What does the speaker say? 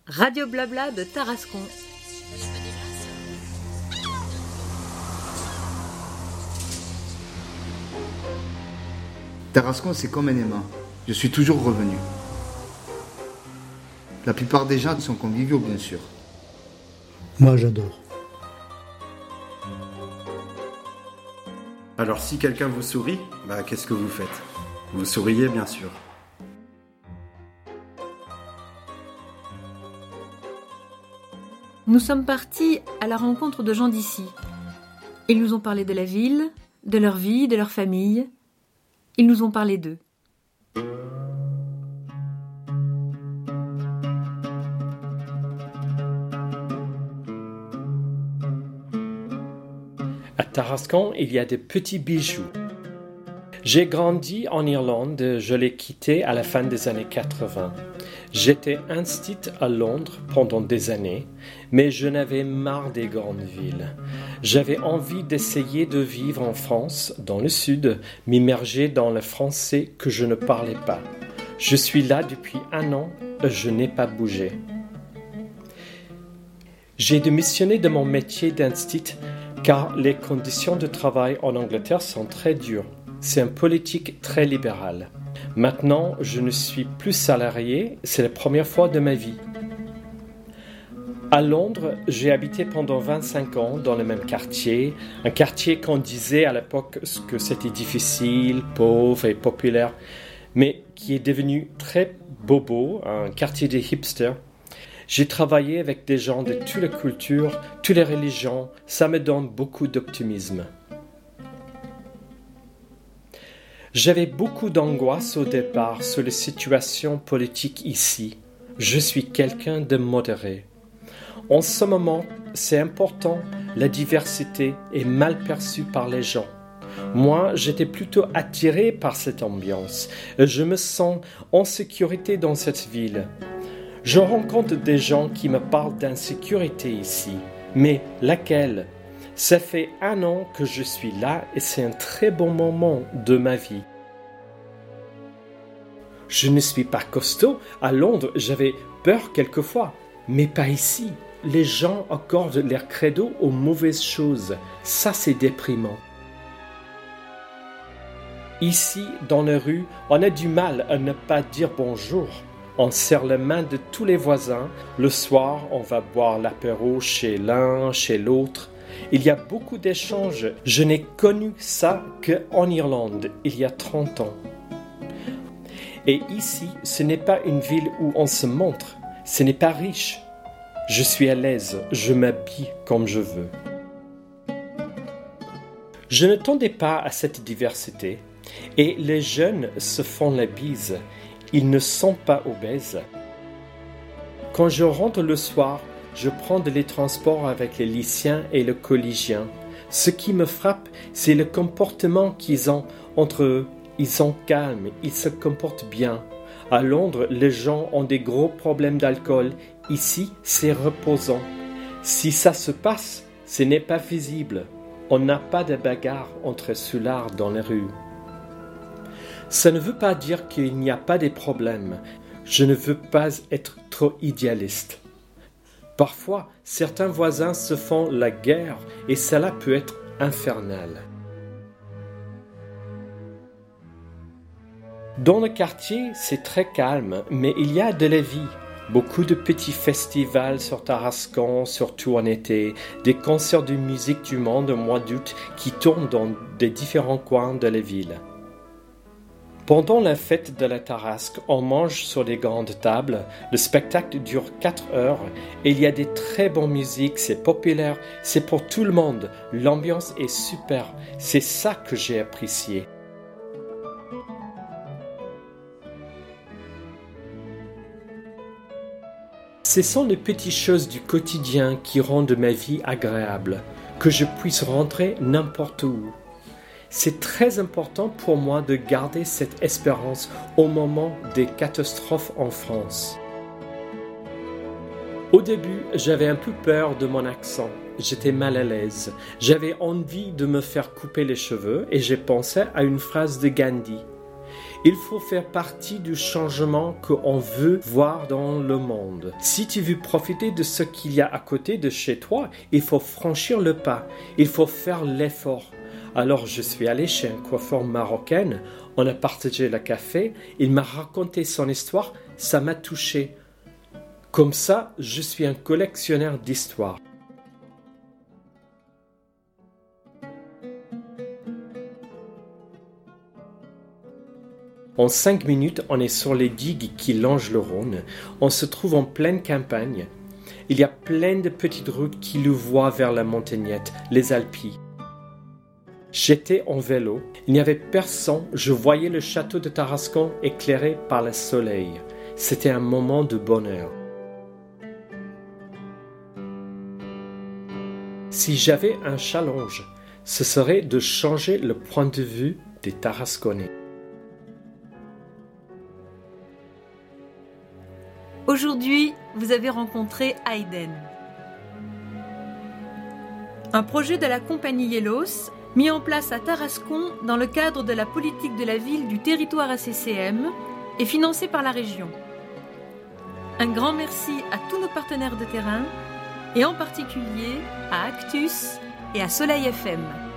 Radio Blabla de Tarascon. Tarascon, c'est comme un aimant. Je suis toujours revenu. La plupart des gens sont conviviaux, bien sûr. Moi, j'adore. Alors si quelqu'un vous sourit, qu'est-ce que vous faites? Vous souriez, bien sûr. Nous sommes partis à la rencontre de gens d'ici. Ils nous ont parlé de la ville, de leur vie, de leur famille. Ils nous ont parlé d'eux. À Tarascon, il y a des petits bijoux. J'ai grandi en Irlande, je l'ai quitté à la fin des années 80. J'étais institut à Londres pendant des années, mais je n'avais marre des grandes villes. J'avais envie d'essayer de vivre en France, dans le sud, m'immerger dans le français que je ne parlais pas. Je suis là depuis 1 an, je n'ai pas bougé. J'ai démissionné de mon métier d'institut car les conditions de travail en Angleterre sont très dures. C'est une politique très libérale. Maintenant, je ne suis plus salarié, c'est la première fois de ma vie. À Londres, j'ai habité pendant 25 ans dans le même quartier, un quartier qu'on disait à l'époque que c'était difficile, pauvre et populaire, mais qui est devenu très bobo, un quartier des hipsters. J'ai travaillé avec des gens de toutes les cultures, toutes les religions, ça me donne beaucoup d'optimisme. J'avais beaucoup d'angoisse au départ sur les situations politiques ici. Je suis quelqu'un de modéré. En ce moment, c'est important, la diversité est mal perçue par les gens. Moi, j'étais plutôt attiré par cette ambiance. Je me sens en sécurité dans cette ville. Je rencontre des gens qui me parlent d'insécurité ici. Mais laquelle ? Ça fait 1 an que je suis là et c'est un très bon moment de ma vie. Je ne suis pas costaud. À Londres, j'avais peur quelquefois, mais pas ici. Les gens accordent leur credo aux mauvaises choses. Ça, c'est déprimant. Ici, dans la rue, on a du mal à ne pas dire bonjour. On serre la main de tous les voisins. Le soir, on va boire l'apéro chez l'un, chez l'autre. Il y a beaucoup d'échanges. Je n'ai connu ça qu'en Irlande, il y a 30 ans. Et ici, ce n'est pas une ville où on se montre. Ce n'est pas riche. Je suis à l'aise, je m'habille comme je veux. Je ne tendais pas à cette diversité. Et les jeunes se font la bise. Ils ne sont pas obèses. Quand je rentre le soir, je prends les transports avec les lycéens et les collégiens. Ce qui me frappe, c'est le comportement qu'ils ont entre eux. Ils sont calmes, ils se comportent bien. À Londres, les gens ont des gros problèmes d'alcool. Ici, c'est reposant. Si ça se passe, ce n'est pas visible. On n'a pas de bagarre entre soulards dans les rues. Ça ne veut pas dire qu'il n'y a pas de problèmes. Je ne veux pas être trop idéaliste. Parfois, certains voisins se font la guerre et cela peut être infernal. Dans le quartier, c'est très calme, mais il y a de la vie. Beaucoup de petits festivals sur Tarascon, surtout en été, des concerts de musique du monde au mois d'août qui tournent dans des différents coins de la ville. Pendant la fête de la Tarasque, on mange sur des grandes tables. Le spectacle dure 4 heures et il y a des très bonnes musiques, c'est populaire, c'est pour tout le monde. L'ambiance est super, c'est ça que j'ai apprécié. Ce sont les petites choses du quotidien qui rendent ma vie agréable, que je puisse rentrer n'importe où. C'est très important pour moi de garder cette espérance au moment des catastrophes en France. Au début, j'avais un peu peur de mon accent. J'étais mal à l'aise. J'avais envie de me faire couper les cheveux et j'ai pensé à une phrase de Gandhi. Il faut faire partie du changement qu'on veut voir dans le monde. Si tu veux profiter de ce qu'il y a à côté de chez toi, il faut franchir le pas, il faut faire l'effort. Alors je suis allé chez un coiffeur marocain, on a partagé le café, il m'a raconté son histoire, ça m'a touché. Comme ça, je suis un collectionneur d'histoires. En 5 minutes, on est sur les digues qui longent le Rhône. On se trouve en pleine campagne. Il y a plein de petites routes qui nous voient vers la montagnette, les Alpilles. J'étais en vélo. Il n'y avait personne. Je voyais le château de Tarascon éclairé par le soleil. C'était un moment de bonheur. Si j'avais un challenge, ce serait de changer le point de vue des Tarasconnais. Aujourd'hui, vous avez rencontré Hayden. Un projet de la compagnie Yellos, mis en place à Tarascon dans le cadre de la politique de la ville du territoire ACCM et financé par la région. Un grand merci à tous nos partenaires de terrain et en particulier à Actus et à Soleil FM.